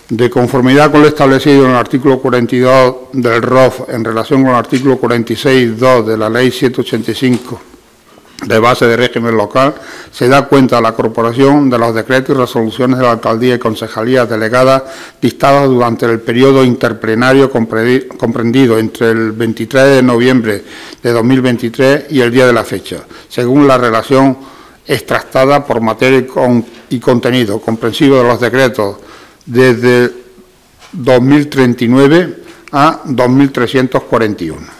De conformidad con lo establecido en el artículo 42 del ROF en relación con el artículo 46.2 de la Ley 185 de base de régimen local, se da cuenta a la Corporación de los decretos y resoluciones de la Alcaldía y Concejalías delegadas dictadas durante el periodo interplenario comprendido entre el 23 de noviembre de 2023 y el día de la fecha, según la relación extractada por materia y contenido, comprensivo de los decretos desde 2039 a 2341.